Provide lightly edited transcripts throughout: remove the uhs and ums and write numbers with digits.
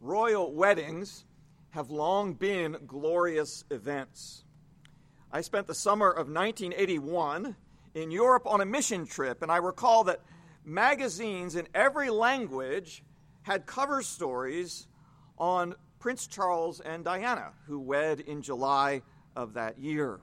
Royal weddings have long been glorious events. I spent the summer of 1981 in Europe on a mission trip, and I recall that magazines in every language had cover stories on Prince Charles and Diana, who wed in July of that year.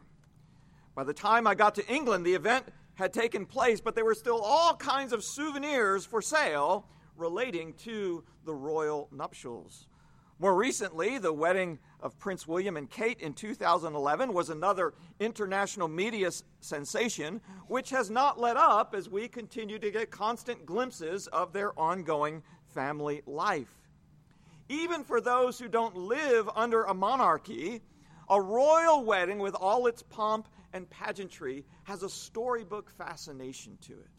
By the time I got to England, the event had taken place, but there were still all kinds of souvenirs for sale relating to the royal nuptials. More recently, the wedding of Prince William and Kate in 2011 was another international media sensation, which has not let up as we continue to get constant glimpses of their ongoing family life. Even for those who don't live under a monarchy, a royal wedding with all its pomp and pageantry has a storybook fascination to it.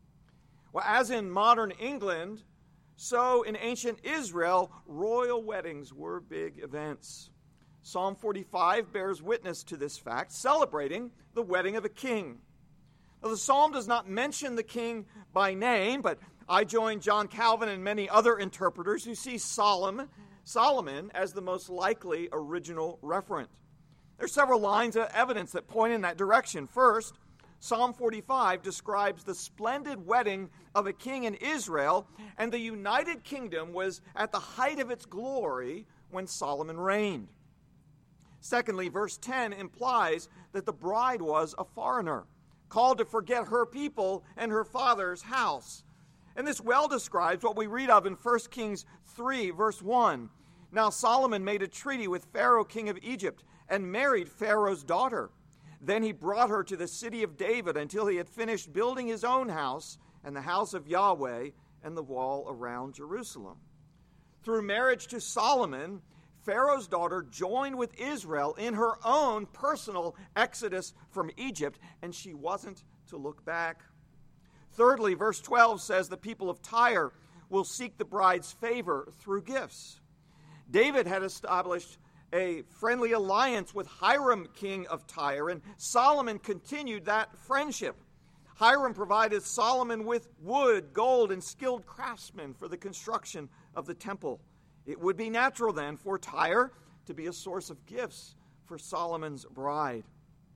Well, as in modern England, so in ancient Israel, royal weddings were big events. Psalm 45 bears witness to this fact, celebrating the wedding of a king. Now, the psalm does not mention the king by name, but I join John Calvin and many other interpreters who see Solomon as the most likely original referent. There are several lines of evidence that point in that direction. First, Psalm 45 describes the splendid wedding of a king in Israel, and the United Kingdom was at the height of its glory when Solomon reigned. Secondly, verse 10 implies that the bride was a foreigner, called to forget her people and her father's house. And this well describes what we read of in 1 Kings 3, verse 1. Now Solomon made a treaty with Pharaoh, king of Egypt, and married Pharaoh's daughter. Then he brought her to the city of David until he had finished building his own house and the house of Yahweh and the wall around Jerusalem. Through marriage to Solomon, Pharaoh's daughter joined with Israel in her own personal exodus from Egypt, and she wasn't to look back. Thirdly, verse 12 says the people of Tyre will seek the bride's favor through gifts. David had established a friendly alliance with Hiram, king of Tyre, and Solomon continued that friendship. Hiram provided Solomon with wood, gold, and skilled craftsmen for the construction of the temple. It would be natural then for Tyre to be a source of gifts for Solomon's bride.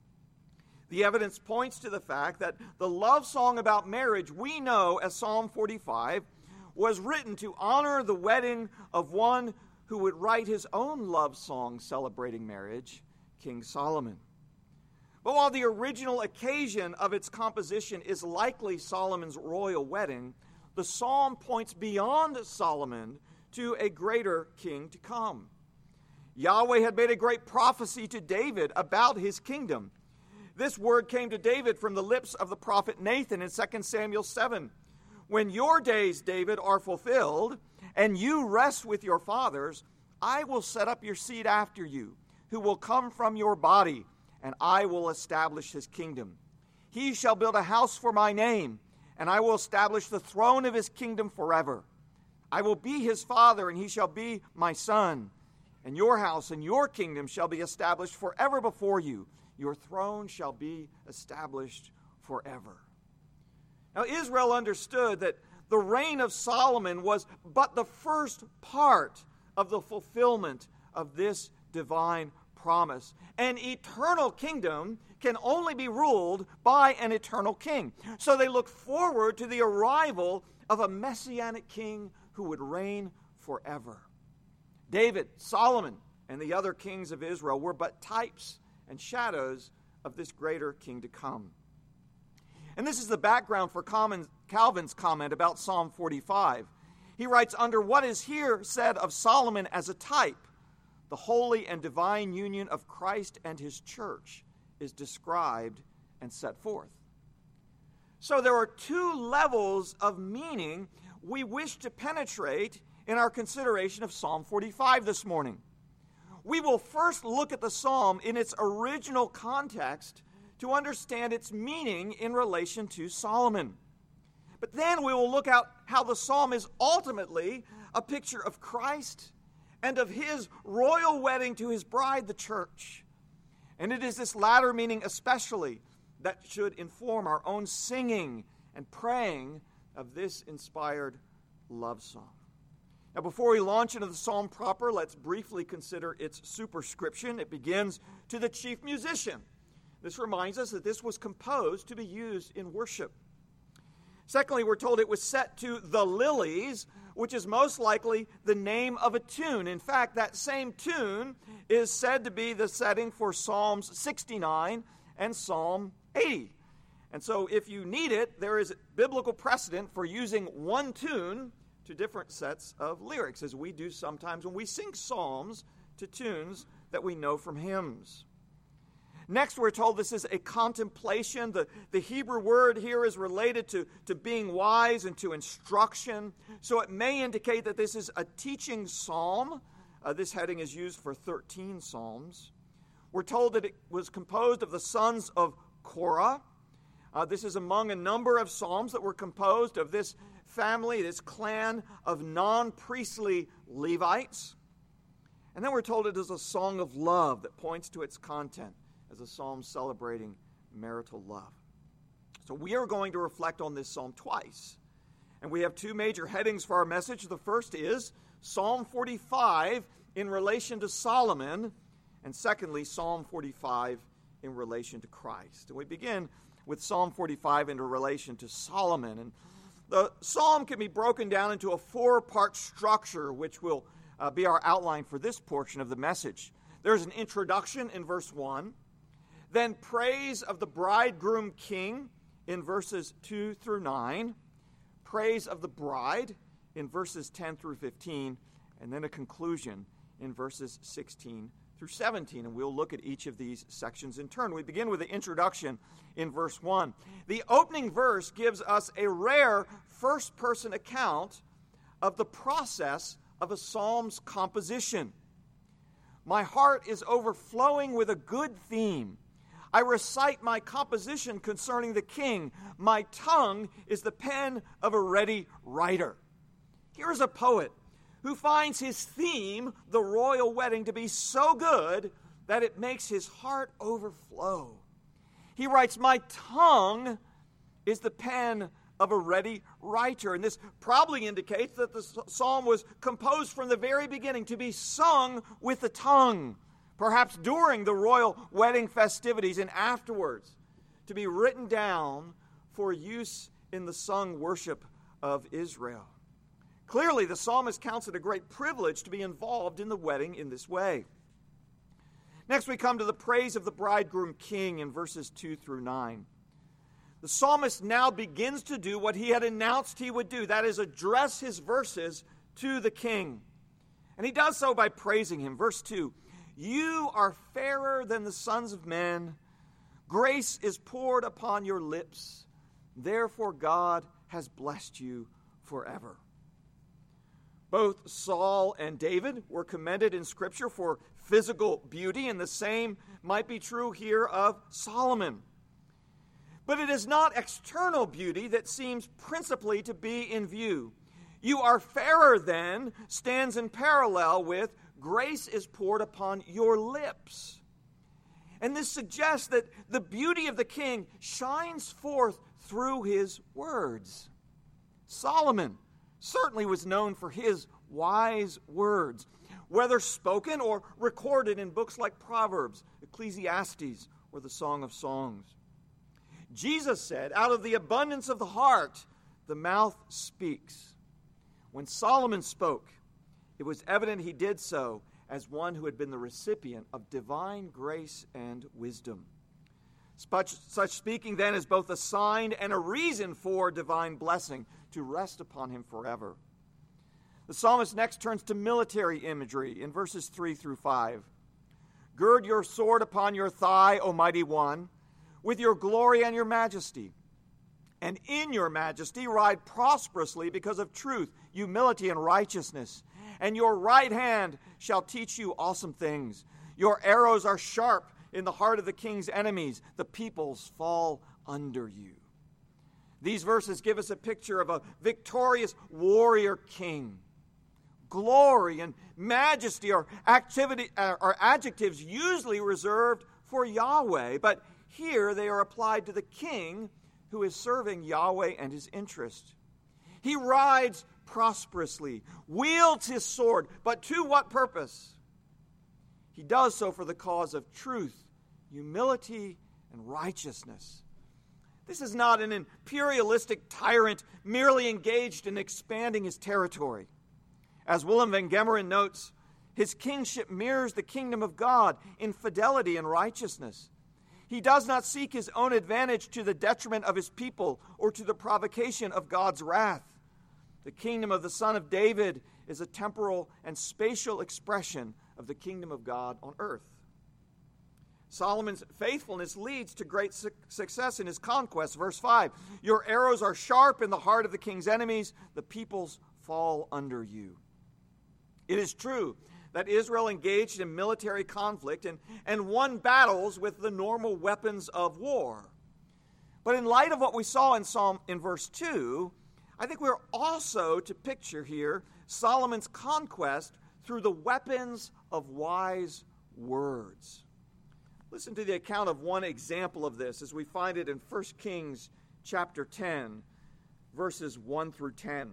The evidence points to the fact that the love song about marriage we know as Psalm 45 was written to honor the wedding of one who would write his own love song celebrating marriage, King Solomon. But while the original occasion of its composition is likely Solomon's royal wedding, the psalm points beyond Solomon to a greater king to come. Yahweh had made a great prophecy to David about his kingdom. This word came to David from the lips of the prophet Nathan in 2 Samuel 7. When your days, David, are fulfilled, and you rest with your fathers, I will set up your seed after you, who will come from your body, and I will establish his kingdom. He shall build a house for my name, and I will establish the throne of his kingdom forever. I will be his father, and he shall be my son. And your house and your kingdom shall be established forever before you. Your throne shall be established forever. Now, Israel understood that the reign of Solomon was but the first part of the fulfillment of this divine promise. An eternal kingdom can only be ruled by an eternal king. So they looked forward to the arrival of a messianic king who would reign forever. David, Solomon, and the other kings of Israel were but types and shadows of this greater king to come. And this is the background for Calvin's comment about Psalm 45. He writes, under what is here said of Solomon as a type, the holy and divine union of Christ and his church is described and set forth. So there are two levels of meaning we wish to penetrate in our consideration of Psalm 45 this morning. We will first look at the psalm in its original context to understand its meaning in relation to Solomon. But then we will look at how the psalm is ultimately a picture of Christ and of his royal wedding to his bride, the church. And it is this latter meaning especially that should inform our own singing and praying of this inspired love song. Now, before we launch into the psalm proper, let's briefly consider its superscription. It begins, "To the chief musician." This reminds us that this was composed to be used in worship. Secondly, we're told it was set to the lilies, which is most likely the name of a tune. In fact, that same tune is said to be the setting for Psalms 69 and Psalm 80. And so if you need it, there is biblical precedent for using one tune to different sets of lyrics, as we do sometimes when we sing psalms to tunes that we know from hymns. Next, we're told this is a contemplation. The Hebrew word here is related to being wise and to instruction. So it may indicate that this is a teaching psalm. This heading is used for 13 psalms. We're told that it was composed of the sons of Korah. This is among a number of psalms that were composed of this family, this clan of non-priestly Levites. And then we're told it is a song of love that points to its content as a psalm celebrating marital love. So we are going to reflect on this psalm twice. And we have two major headings for our message. The first is Psalm 45 in relation to Solomon, and secondly, Psalm 45 in relation to Christ. And we begin with Psalm 45 in relation to Solomon. And the psalm can be broken down into a four-part structure, which will be our outline for this portion of the message. There's an introduction in verse 1, then praise of the bridegroom king in verses 2 through 9, praise of the bride in verses 10 through 15, and then a conclusion in verses 16 through 17. And we'll look at each of these sections in turn. We begin with the introduction in verse 1. The opening verse gives us a rare first-person account of the process of a psalm's composition. My heart is overflowing with a good theme. I recite my composition concerning the king. My tongue is the pen of a ready writer. Here is a poet who finds his theme, the royal wedding, to be so good that it makes his heart overflow. He writes, my tongue is the pen of a ready writer. And this probably indicates that the psalm was composed from the very beginning to be sung with the tongue, perhaps during the royal wedding festivities and afterwards, to be written down for use in the sung worship of Israel. Clearly, the psalmist counts it a great privilege to be involved in the wedding in this way. Next, we come to the praise of the bridegroom king in verses 2 through 9. The psalmist now begins to do what he had announced he would do, that is, address his verses to the king. And he does so by praising him. Verse 2, you are fairer than the sons of men. Grace is poured upon your lips. Therefore God has blessed you forever. Both Saul and David were commended in Scripture for physical beauty, and the same might be true here of Solomon. But it is not external beauty that seems principally to be in view. You are fairer than stands in parallel with grace is poured upon your lips. And this suggests that the beauty of the king shines forth through his words. Solomon certainly was known for his wise words, whether spoken or recorded in books like Proverbs, Ecclesiastes, or the Song of Songs. Jesus said, out of the abundance of the heart, the mouth speaks. When Solomon spoke, it was evident he did so as one who had been the recipient of divine grace and wisdom. Such speaking then is both a sign and a reason for divine blessing to rest upon him forever. The psalmist next turns to military imagery in verses 3 through 5. Gird your sword upon your thigh, O mighty one, with your glory and your majesty. And in your majesty ride prosperously because of truth, humility, and righteousness. And your right hand shall teach you awesome things. Your arrows are sharp in the heart of the king's enemies. The peoples fall under you. These verses give us a picture of a victorious warrior king. Glory and majesty are adjectives usually reserved for Yahweh, but here they are applied to the king who is serving Yahweh and his interest. He rides prosperously, wields his sword, but to what purpose? He does so for the cause of truth, humility, and righteousness. This is not an imperialistic tyrant merely engaged in expanding his territory. As Willem van Gemeren notes, his kingship mirrors the kingdom of God in fidelity and righteousness. He does not seek his own advantage to the detriment of his people or to the provocation of God's wrath. The kingdom of the Son of David is a temporal and spatial expression of the kingdom of God on earth. Solomon's faithfulness leads to great success in his conquest. Verse 5, your arrows are sharp in the heart of the king's enemies. The peoples fall under you. It is true that Israel engaged in military conflict and won battles with the normal weapons of war. But in light of what we saw in verse 2, I think we're also to picture here Solomon's conquest through the weapons of wise words. Listen to the account of one example of this as we find it in 1 Kings chapter 10, verses 1 through 10.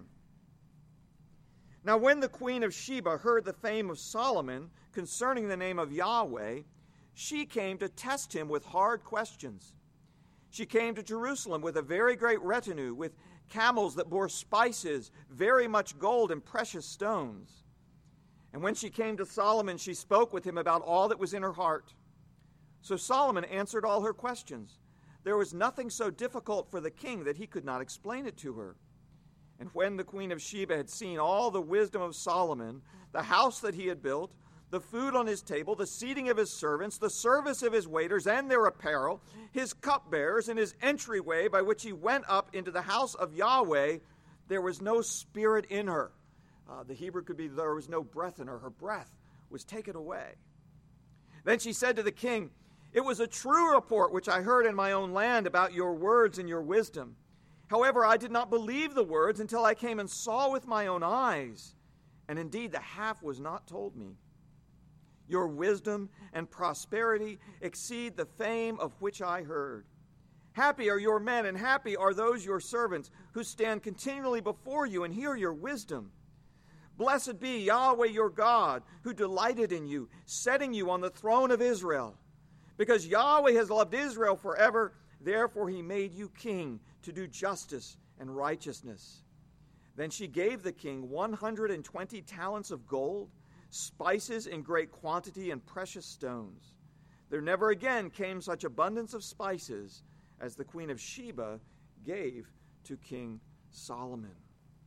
Now when the queen of Sheba heard the fame of Solomon concerning the name of Yahweh, she came to test him with hard questions. She came to Jerusalem with a very great retinue, with camels that bore spices, very much gold and precious stones. And when she came to Solomon, she spoke with him about all that was in her heart. So Solomon answered all her questions. There was nothing so difficult for the king that he could not explain it to her. And when the queen of Sheba had seen all the wisdom of Solomon, the house that he had built, the food on his table, the seating of his servants, the service of his waiters and their apparel, his cupbearers, and his entryway by which he went up into the house of Yahweh, there was no spirit in her. The Hebrew could be there was no breath in her. Her breath was taken away. Then she said to the king, it was a true report which I heard in my own land about your words and your wisdom. However, I did not believe the words until I came and saw with my own eyes. And indeed, the half was not told me. Your wisdom and prosperity exceed the fame of which I heard. Happy are your men, and happy are those your servants who stand continually before you and hear your wisdom. Blessed be Yahweh your God, who delighted in you, setting you on the throne of Israel. Because Yahweh has loved Israel forever, therefore he made you king to do justice and righteousness. Then she gave the king 120 talents of gold, spices in great quantity, and precious stones. There never again came such abundance of spices as the queen of Sheba gave to King Solomon.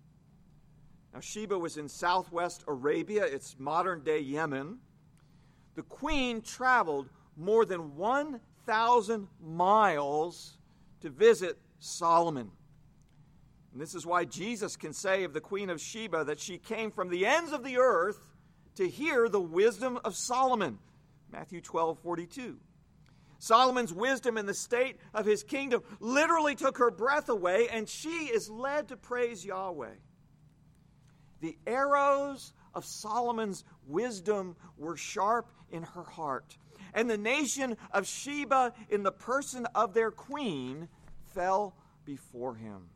Now, Sheba was in southwest Arabia, it's modern-day Yemen. The queen traveled more than 1,000 miles to visit Solomon. And this is why Jesus can say of the queen of Sheba that she came from the ends of the earth to hear the wisdom of Solomon. Matthew 12:42. Solomon's wisdom in the state of his kingdom literally took her breath away, and she is led to praise Yahweh. The arrows of Solomon's wisdom were sharp in her heart, and the nation of Sheba, in the person of their queen, fell before him.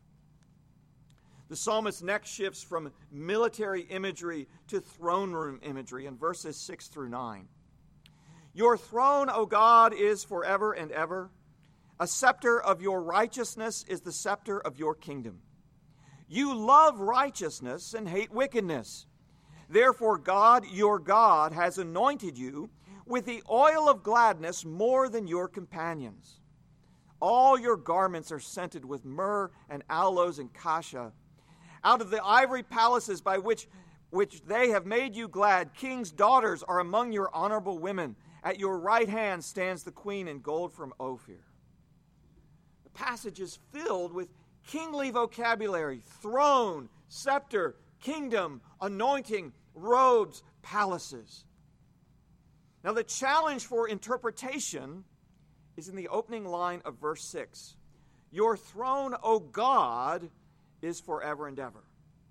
The psalmist next shifts from military imagery to throne room imagery in verses 6 through 9. Your throne, O God, is forever and ever. A scepter of your righteousness is the scepter of your kingdom. You love righteousness and hate wickedness. Therefore, God, your God, has anointed you with the oil of gladness more than your companions. All your garments are scented with myrrh and aloes and cassia. Out of the ivory palaces by which they have made you glad, kings' daughters are among your honorable women. At your right hand stands the queen in gold from Ophir. The passage is filled with kingly vocabulary: throne, scepter, kingdom, anointing, robes, palaces. Now, the challenge for interpretation is in the opening line of verse 6. Your throne, O God, is forever and ever.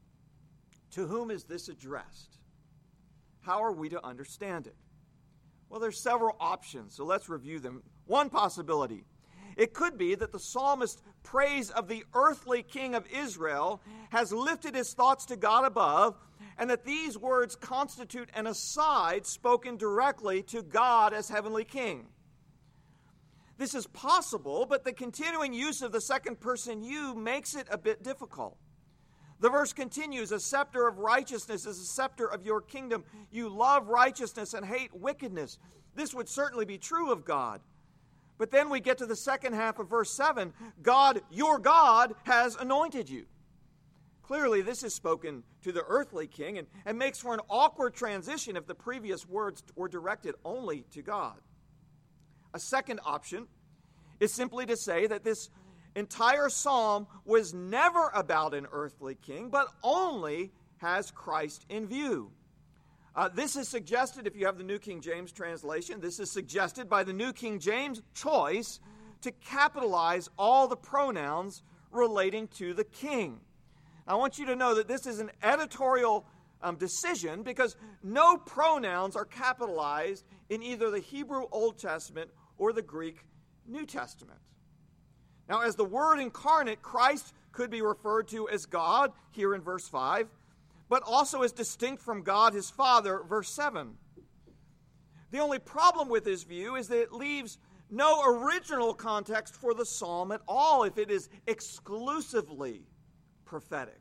To whom is this addressed? How are we to understand it? Well, there's several options, so let's review them. One possibility: it could be that the psalmist praise of the earthly king of Israel, has lifted his thoughts to God above, and that these words constitute an aside spoken directly to God as heavenly king. This is possible, but the continuing use of the second person you makes it a bit difficult. The verse continues, a scepter of righteousness is a scepter of your kingdom. You love righteousness and hate wickedness. This would certainly be true of God. But then we get to the second half of verse 7. God, your God, has anointed you. Clearly, this is spoken to the earthly king and makes for an awkward transition if the previous words were directed only to God. A second option is simply to say that this entire psalm was never about an earthly king, but only has Christ in view. This is suggested, if you have the New King James translation, this is suggested by the New King James choice to capitalize all the pronouns relating to the king. I want you to know that this is an editorial decision because no pronouns are capitalized in either the Hebrew Old Testament or the Greek New Testament. Now, as the Word incarnate, Christ could be referred to as God, here in verse 5, but also as distinct from God his Father, verse 7. The only problem with this view is that it leaves no original context for the psalm at all if it is exclusively prophetic.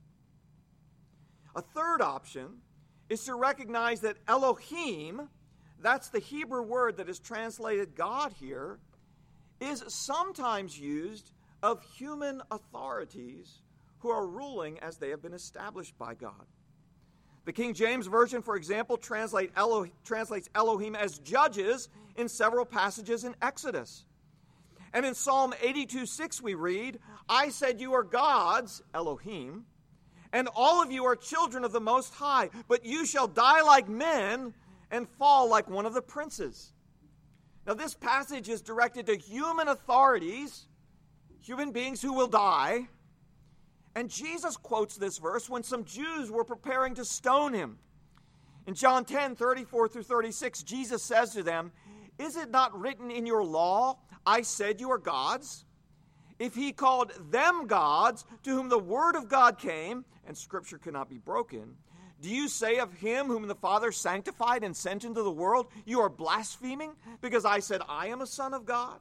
A third option is to recognize that Elohim, that's the Hebrew word that is translated God here, is sometimes used of human authorities who are ruling as they have been established by God. The King James Version, for example, translates Elohim as judges in several passages in Exodus. And in Psalm 82:6 we read, I said you are gods, Elohim, and all of you are children of the Most High, but you shall die like men and fall like one of the princes. Now this passage is directed to human authorities, human beings who will die. And Jesus quotes this verse when some Jews were preparing to stone him. In John 10:34-36, Jesus says to them, is it not written in your law, I said you are gods? If he called them gods, to whom the word of God came, and Scripture cannot be broken, do you say of him whom the Father sanctified and sent into the world, you are blaspheming because I said I am a son of God?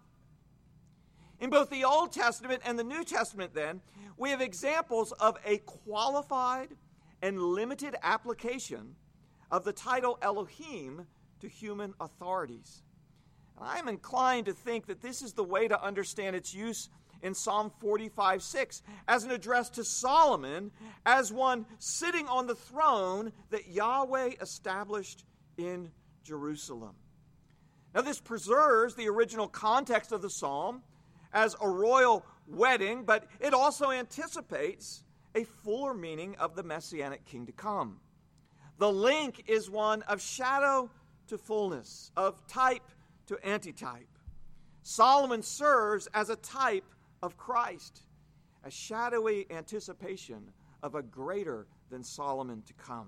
In both the Old Testament and the New Testament, then, we have examples of a qualified and limited application of the title Elohim to human authorities. I'm inclined to think that this is the way to understand its use in Psalm 45:6 as an address to Solomon as one sitting on the throne that Yahweh established in Jerusalem. Now this preserves the original context of the psalm as a royal wedding, but it also anticipates a fuller meaning of the Messianic king to come. The link is one of shadow to fullness, of type to antitype. Solomon serves as a type of Christ, a shadowy anticipation of a greater than Solomon to come.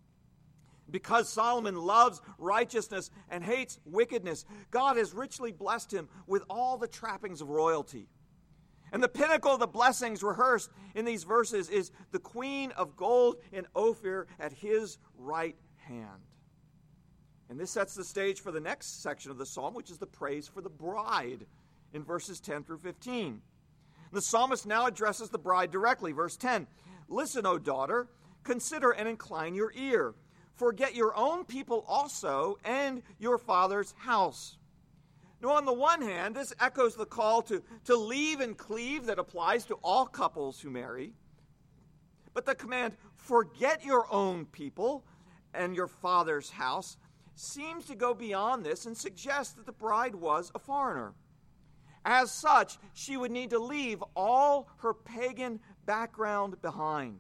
Because Solomon loves righteousness and hates wickedness, God has richly blessed him with all the trappings of royalty. And the pinnacle of the blessings rehearsed in these verses is the queen of gold in Ophir at his right hand. And this sets the stage for the next section of the psalm, which is the praise for the bride in verses 10-15. The psalmist now addresses the bride directly. Verse 10, listen, O daughter, consider and incline your ear. Forget your own people also and your father's house. Now, on the one hand, this echoes the call to leave and cleave that applies to all couples who marry. But the command, forget your own people and your father's house, seems to go beyond this and suggests that the bride was a foreigner. As such, she would need to leave all her pagan background behind.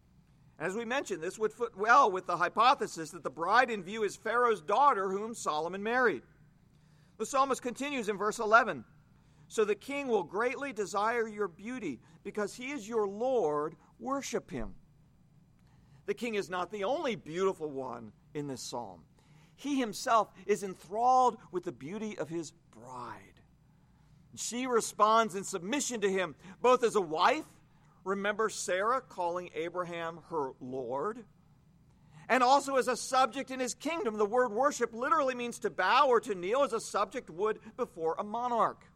As we mentioned, this would fit well with the hypothesis that the bride in view is Pharaoh's daughter whom Solomon married. The psalmist continues in verse 11, so the king will greatly desire your beauty because he is your Lord, worship him. The king is not the only beautiful one in this psalm. He himself is enthralled with the beauty of his bride. She responds in submission to him, both as a wife, remember Sarah calling Abraham her Lord, and also as a subject in his kingdom. The word worship literally means to bow or to kneel as a subject would before a monarch.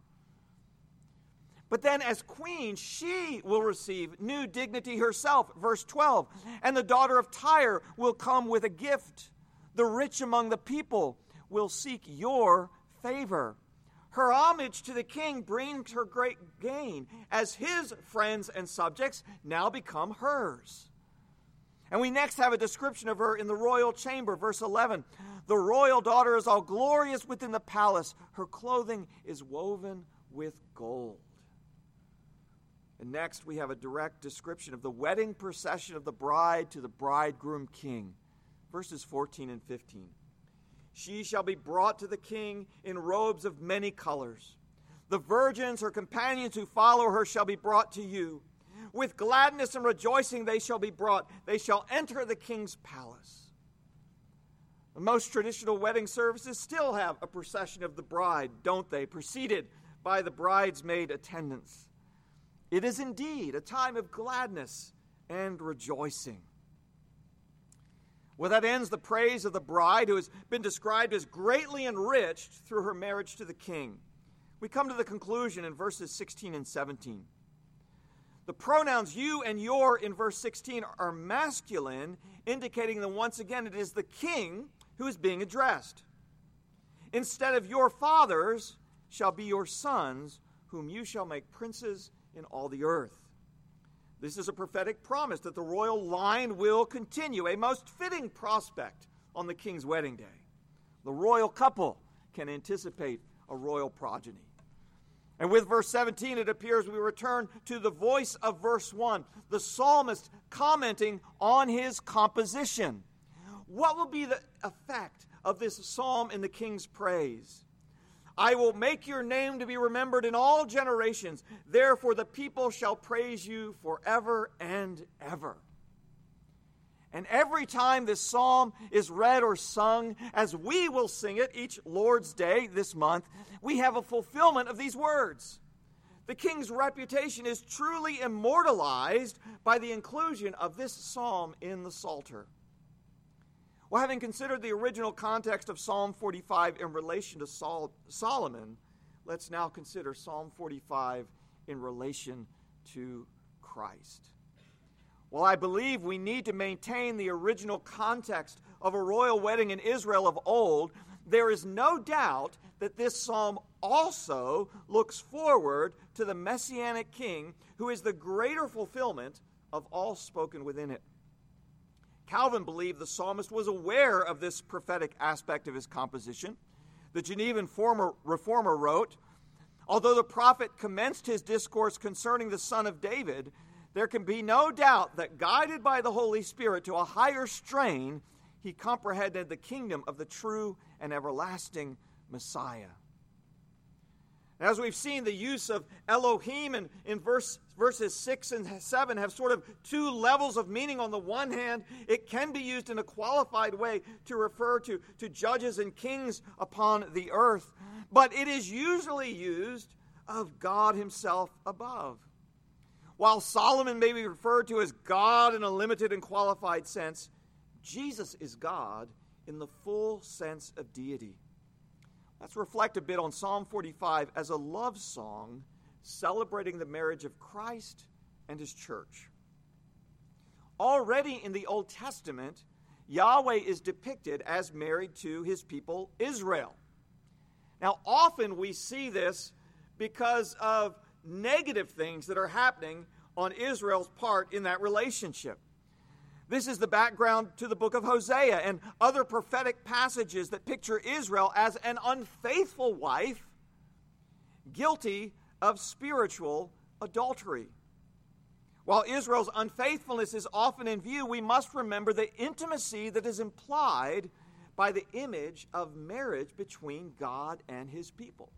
But then as queen, she will receive new dignity herself. Verse 12, and the daughter of Tyre will come with a gift. The rich among the people will seek your favor. Her homage to the king brings her great gain, as his friends and subjects now become hers. And we next have a description of her in the royal chamber, verse 11. The royal daughter is all glorious within the palace. Her clothing is woven with gold. And next we have a direct description of the wedding procession of the bride to the bridegroom king, verses 14 and 15. She shall be brought to the king in robes of many colors. The virgins, her companions who follow her, shall be brought to you. With gladness and rejoicing they shall be brought. They shall enter the king's palace. Most traditional wedding services still have a procession of the bride, don't they? Preceded by the bridesmaid attendants. It is indeed a time of gladness and rejoicing. Well, that ends the praise of the bride, who has been described as greatly enriched through her marriage to the king. We come to the conclusion in verses 16 and 17. The pronouns you and your in verse 16 are masculine, indicating that once again it is the king who is being addressed. Instead of your fathers shall be your sons, whom you shall make princes in all the earth. This is a prophetic promise that the royal line will continue, a most fitting prospect on the king's wedding day. The royal couple can anticipate a royal progeny. And with verse 17, it appears we return to the voice of verse 1, the psalmist commenting on his composition. What will be the effect of this psalm in the king's praise? I will make your name to be remembered in all generations. Therefore the people shall praise you forever and ever. And every time this psalm is read or sung, as we will sing it each Lord's Day this month, we have a fulfillment of these words. The king's reputation is truly immortalized by the inclusion of this psalm in the Psalter. Well, having considered the original context of Psalm 45 in relation to Solomon, let's now consider Psalm 45 in relation to Christ. Well, I believe we need to maintain the original context of a royal wedding in Israel of old. There is no doubt that this psalm also looks forward to the Messianic King, who is the greater fulfillment of all spoken within it. Calvin believed the psalmist was aware of this prophetic aspect of his composition. The Genevan reformer wrote, although the prophet commenced his discourse concerning the Son of David, there can be no doubt that guided by the Holy Spirit to a higher strain, he comprehended the kingdom of the true and everlasting Messiah. As we've seen, the use of Elohim in verses 6 and 7 have sort of two levels of meaning. On the one hand, it can be used in a qualified way to refer to judges and kings upon the earth, but it is usually used of God himself above. While Solomon may be referred to as God in a limited and qualified sense, Jesus is God in the full sense of deity. Let's reflect a bit on Psalm 45 as a love song celebrating the marriage of Christ and his church. Already in the Old Testament, Yahweh is depicted as married to his people Israel. Now, often we see this because of negative things that are happening on Israel's part in that relationship. This is the background to the book of Hosea and other prophetic passages that picture Israel as an unfaithful wife, guilty of spiritual adultery. While Israel's unfaithfulness is often in view, we must remember the intimacy that is implied by the image of marriage between God and his people.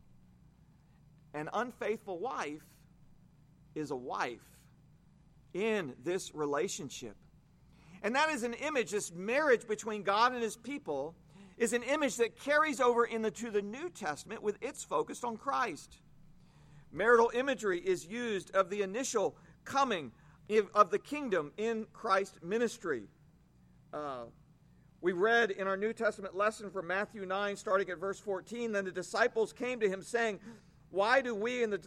An unfaithful wife is a wife in this relationship. And that is an image, this marriage between God and his people, is an image that carries over into the New Testament with its focus on Christ. Marital imagery is used of the initial coming of the kingdom in Christ's ministry. We read in our New Testament lesson from Matthew 9, starting at verse 14, then the disciples came to him saying, Why do we and the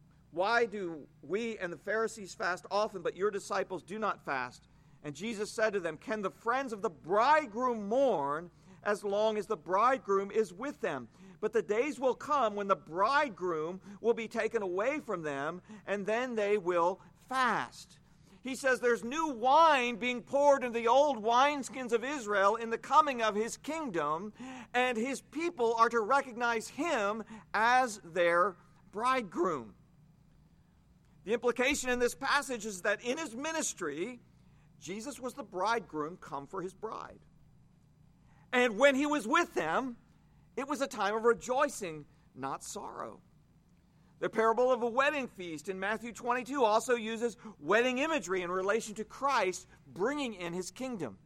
Pharisees fast often, but your disciples do not fast? And Jesus said to them, Can the friends of the bridegroom mourn as long as the bridegroom is with them? But the days will come when the bridegroom will be taken away from them, and then they will fast. He says there's new wine being poured into the old wineskins of Israel in the coming of his kingdom, and his people are to recognize him as their bridegroom. The implication in this passage is that in his ministry, Jesus was the bridegroom come for his bride. And when he was with them, it was a time of rejoicing, not sorrow. The parable of a wedding feast in Matthew 22 also uses wedding imagery in relation to Christ bringing in his kingdom.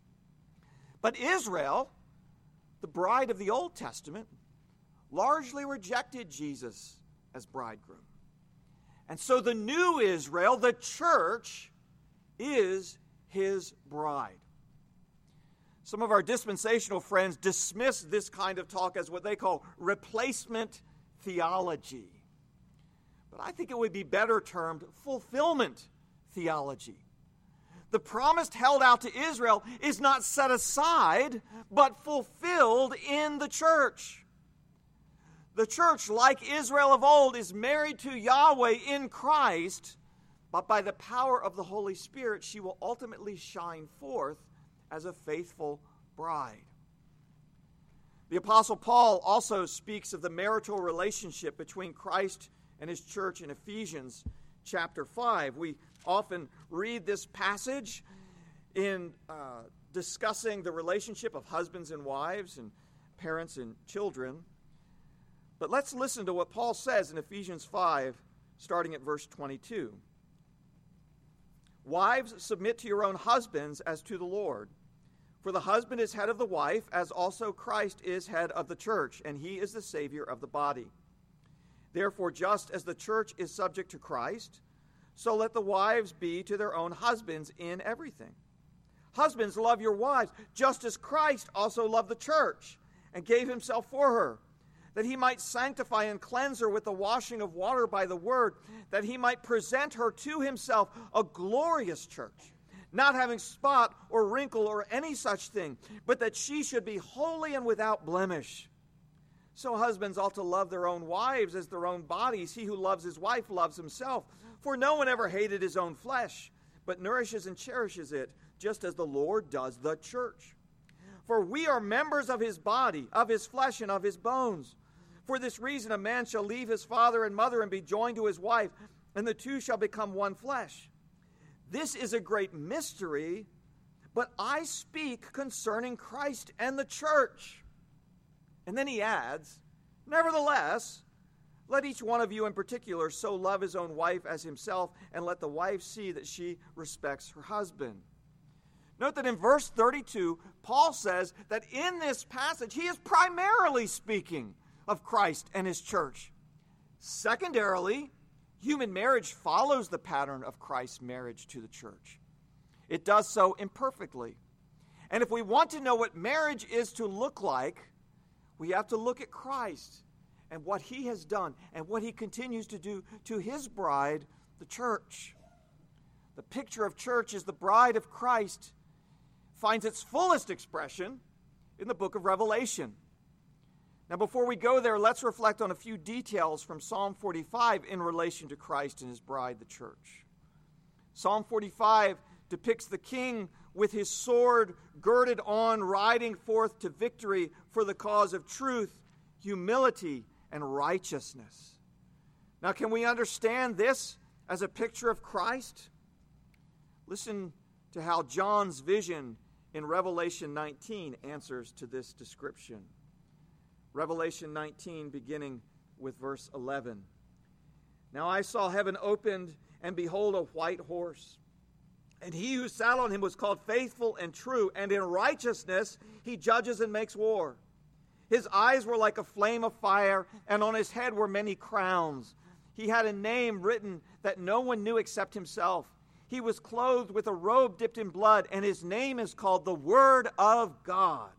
But Israel, the bride of the Old Testament, largely rejected Jesus as bridegroom. And so the new Israel, the church, is his bride. Some of our dispensational friends dismiss this kind of talk as what they call replacement theology. But I think it would be better termed fulfillment theology. The promise held out to Israel is not set aside, but fulfilled in the church. The church, like Israel of old, is married to Yahweh in Christ, but by the power of the Holy Spirit, she will ultimately shine forth as a faithful bride. The Apostle Paul also speaks of the marital relationship between Christ and his church in Ephesians chapter 5. We often read this passage in discussing the relationship of husbands and wives and parents and children. But let's listen to what Paul says in Ephesians 5, starting at verse 22. Wives, submit to your own husbands as to the Lord. For the husband is head of the wife, as also Christ is head of the church, and he is the Savior of the body. Therefore, just as the church is subject to Christ, so let the wives be to their own husbands in everything. Husbands, love your wives, just as Christ also loved the church and gave himself for her, that he might sanctify and cleanse her with the washing of water by the word, that he might present her to himself a glorious church, not having spot or wrinkle or any such thing, but that she should be holy and without blemish. So husbands ought to love their own wives as their own bodies. He who loves his wife loves himself. For no one ever hated his own flesh, but nourishes and cherishes it, just as the Lord does the church. For we are members of his body, of his flesh, and of his bones. For this reason a man shall leave his father and mother and be joined to his wife, and the two shall become one flesh. This is a great mystery, but I speak concerning Christ and the church. And then he adds, nevertheless, let each one of you in particular so love his own wife as himself, and let the wife see that she respects her husband. Note that in verse 32, Paul says that in this passage, he is primarily speaking of Christ and his church. Secondarily, human marriage follows the pattern of Christ's marriage to the church. It does so imperfectly. And if we want to know what marriage is to look like, we have to look at Christ and what he has done and what he continues to do to his bride, the church. The picture of church as the bride of Christ finds its fullest expression in the book of Revelation. Now, before we go there, let's reflect on a few details from Psalm 45 in relation to Christ and his bride, the church. Psalm 45 depicts the king with his sword girded on, riding forth to victory for the cause of truth, humility, and righteousness. Now, can we understand this as a picture of Christ? Listen to how John's vision in Revelation 19 answers to this description. Revelation 19, beginning with verse 11. Now I saw heaven opened, and behold, a white horse. And he who sat on him was called Faithful and True, and in righteousness he judges and makes war. His eyes were like a flame of fire, and on his head were many crowns. He had a name written that no one knew except himself. He was clothed with a robe dipped in blood, and his name is called the Word of God.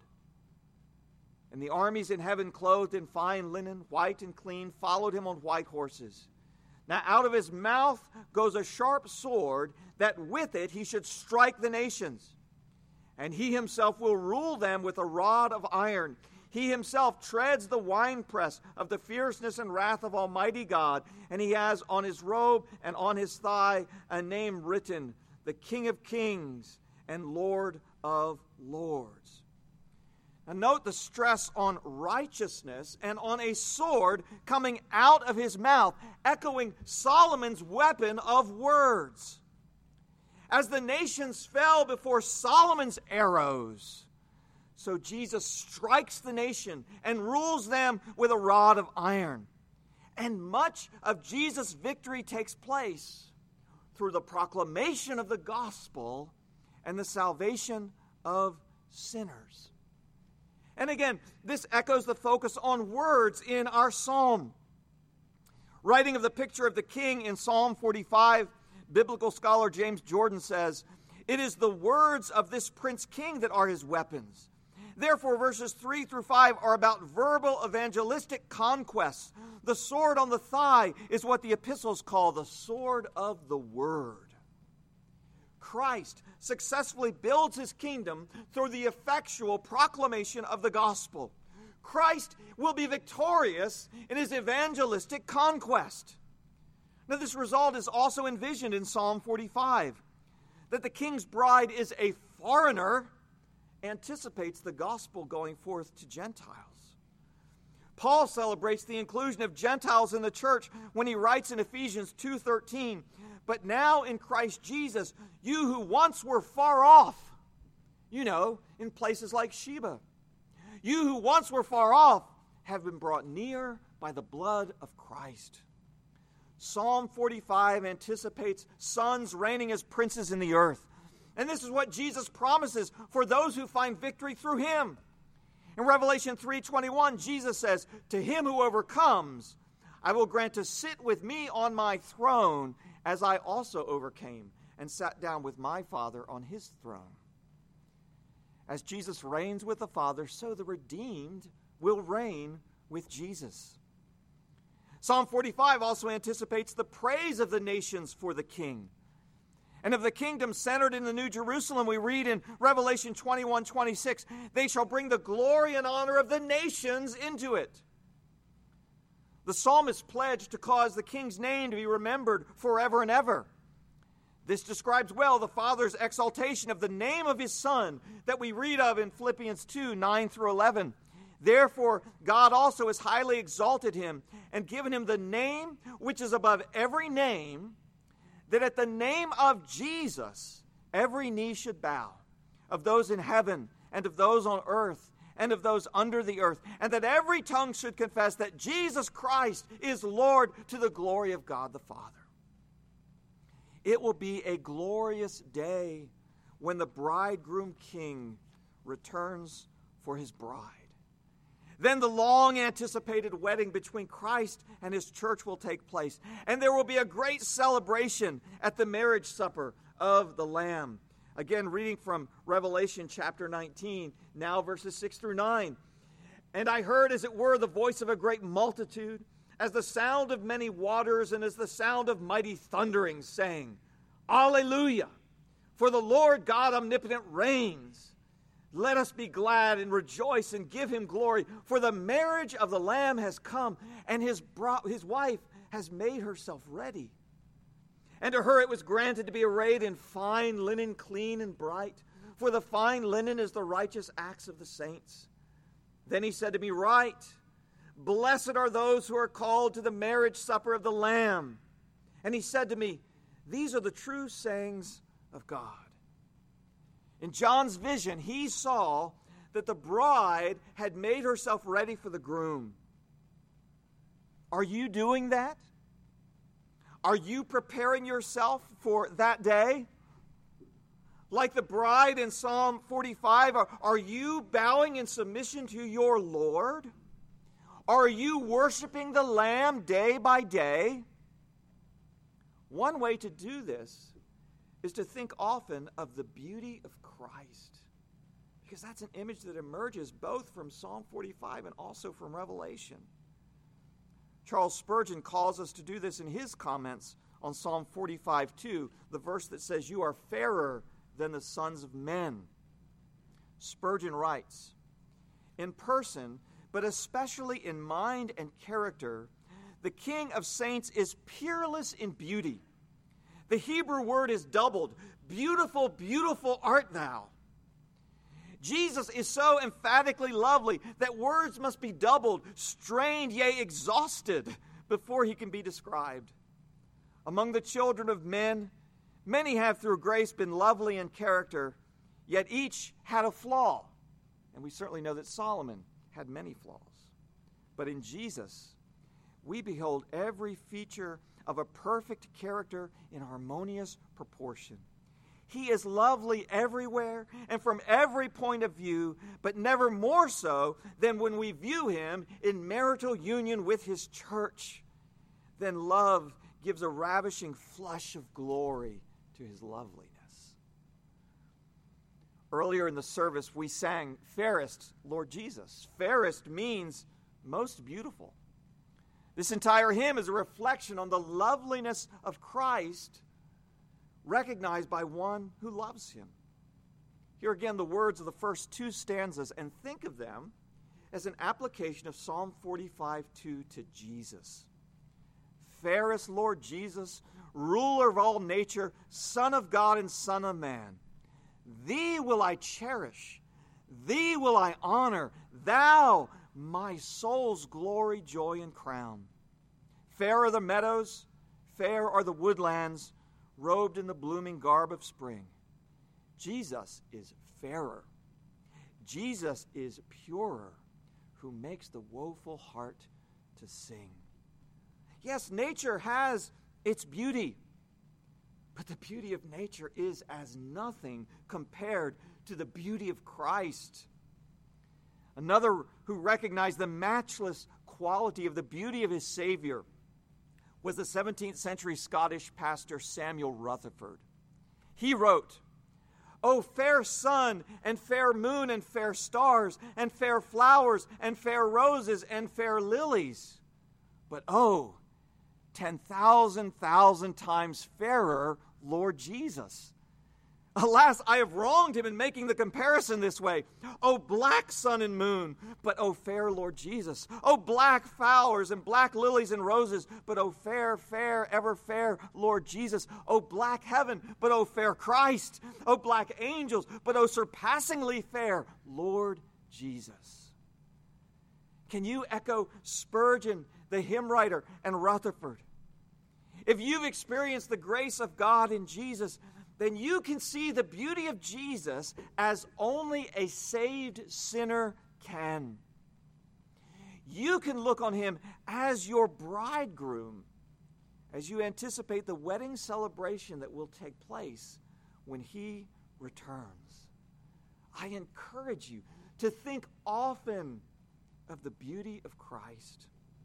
And the armies in heaven, clothed in fine linen, white and clean, followed him on white horses. Now out of his mouth goes a sharp sword, that with it he should strike the nations. And he himself will rule them with a rod of iron. He himself treads the winepress of the fierceness and wrath of Almighty God. And he has on his robe and on his thigh a name written, the King of Kings and Lord of Lords. Now note the stress on righteousness and on a sword coming out of his mouth, echoing Solomon's weapon of words. As the nations fell before Solomon's arrows, so Jesus strikes the nation and rules them with a rod of iron. And much of Jesus' victory takes place through the proclamation of the gospel and the salvation of sinners. And again, this echoes the focus on words in our psalm. Writing of the picture of the king in Psalm 45, biblical scholar James Jordan says, "It is the words of this prince king that are his weapons." Therefore, verses 3 through 5 are about verbal evangelistic conquests. The sword on the thigh is what the epistles call the sword of the word. Christ successfully builds his kingdom through the effectual proclamation of the gospel. Christ will be victorious in his evangelistic conquest. Now, this result is also envisioned in Psalm 45. That the king's bride is a foreigner anticipates the gospel going forth to Gentiles. Paul celebrates the inclusion of Gentiles in the church when he writes in Ephesians 2:13, "But now in Christ Jesus, you who once were far off," in places like Sheba, "you who once were far off have been brought near by the blood of Christ." Psalm 45 anticipates sons reigning as princes in the earth. And this is what Jesus promises for those who find victory through him. In Revelation 3:21, Jesus says, "To him who overcomes, I will grant to sit with me on my throne, as I also overcame and sat down with my Father on his throne." As Jesus reigns with the Father, so the redeemed will reign with Jesus. Psalm 45 also anticipates the praise of the nations for the king. And of the kingdom centered in the New Jerusalem, we read in Revelation 21:26, "They shall bring the glory and honor of the nations into it." The psalmist pledged to cause the king's name to be remembered forever and ever. This describes well the Father's exaltation of the name of his Son that we read of in Philippians 2:9 through 11. "Therefore, God also has highly exalted him and given him the name which is above every name, that at the name of Jesus every knee should bow, of those in heaven and of those on earth and of those under the earth, and that every tongue should confess that Jesus Christ is Lord, to the glory of God the Father." It will be a glorious day when the bridegroom king returns for his bride. Then the long-anticipated wedding between Christ and his church will take place. And there will be a great celebration at the marriage supper of the Lamb. Again, reading from Revelation chapter 19, now verses 6 through 9. "And I heard, as it were, the voice of a great multitude, as the sound of many waters, and as the sound of mighty thunderings, saying, Alleluia! For the Lord God omnipotent reigns. Let us be glad and rejoice and give him glory, for the marriage of the Lamb has come, and his wife has made herself ready. And to her it was granted to be arrayed in fine linen, clean and bright, for the fine linen is the righteous acts of the saints. Then he said to me, Write, blessed are those who are called to the marriage supper of the Lamb. And he said to me, These are the true sayings of God." In John's vision, he saw that the bride had made herself ready for the groom. Are you doing that? Are you preparing yourself for that day? Like the bride in Psalm 45, are you bowing in submission to your Lord? Are you worshiping the Lamb day by day? One way to do this is to think often of the beauty of Christ, because that's an image that emerges both from Psalm 45 and also from Revelation. Charles Spurgeon calls us to do this in his comments on Psalm 45:2, the verse that says, "You are fairer than the sons of men." Spurgeon writes, "In person, but especially in mind and character, the King of saints is peerless in beauty. The Hebrew word is doubled. Beautiful, beautiful art thou. Jesus is so emphatically lovely that words must be doubled, strained, yea, exhausted before he can be described. Among the children of men, many have through grace been lovely in character, yet each had a flaw. And we certainly know that Solomon had many flaws. But in Jesus, we behold every feature of a perfect character in harmonious proportion. He is lovely everywhere and from every point of view, but never more so than when we view him in marital union with his church. Then love gives a ravishing flush of glory to his loveliness. Earlier in the service, we sang, "Fairest, Lord Jesus." Fairest means most beautiful. This entire hymn is a reflection on the loveliness of Christ, recognized by one who loves him. Hear again the words of the first two stanzas and think of them as an application of Psalm 45:2 to Jesus. Fairest Lord Jesus, ruler of all nature, Son of God and Son of man, thee will I cherish, thee will I honor, thou my soul's glory, joy, and crown. Fair are the meadows, fair are the woodlands, robed in the blooming garb of spring. Jesus is fairer. Jesus is purer, who makes the woeful heart to sing. Yes, nature has its beauty, but the beauty of nature is as nothing compared to the beauty of Christ. Another who recognized the matchless quality of the beauty of his Savior was the 17th century Scottish pastor Samuel Rutherford. He wrote, "O fair sun and fair moon and fair stars and fair flowers and fair roses and fair lilies, but oh, 10,000 times fairer Lord Jesus. Alas, I have wronged him in making the comparison this way. O black sun and moon, but O fair Lord Jesus. O black flowers and black lilies and roses, but O fair, fair, ever fair Lord Jesus. O black heaven, but O fair Christ. O black angels, but O surpassingly fair Lord Jesus." Can you echo Spurgeon, the hymn writer, and Rutherford? If you've experienced the grace of God in Jesus, then you can see the beauty of Jesus as only a saved sinner can. You can look on him as your bridegroom as you anticipate the wedding celebration that will take place when he returns. I encourage you to think often of the beauty of Christ.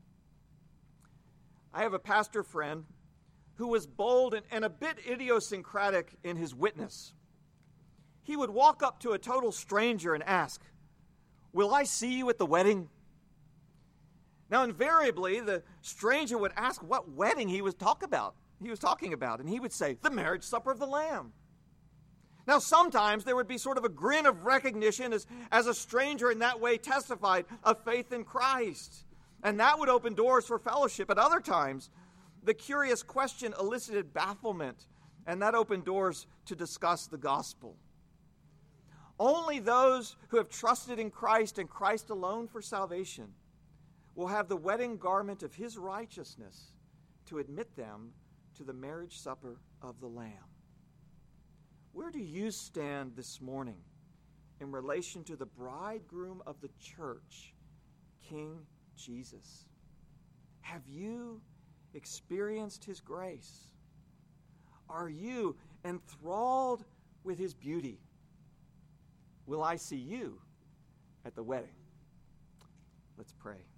I have a pastor friend who was bold and a bit idiosyncratic in his witness. He would walk up to a total stranger and ask, "Will I see you at the wedding?" Now, invariably, the stranger would ask what wedding he was talking about, and he would say, "The marriage supper of the Lamb." Now, sometimes there would be sort of a grin of recognition as a stranger in that way testified of faith in Christ, and that would open doors for fellowship. At other times, the curious question elicited bafflement, and that opened doors to discuss the gospel. Only those who have trusted in Christ and Christ alone for salvation will have the wedding garment of his righteousness to admit them to the marriage supper of the Lamb. Where do you stand this morning in relation to the bridegroom of the church, King Jesus? Have you experienced his grace? Are you enthralled with his beauty? Will I see you at the wedding? Let's pray.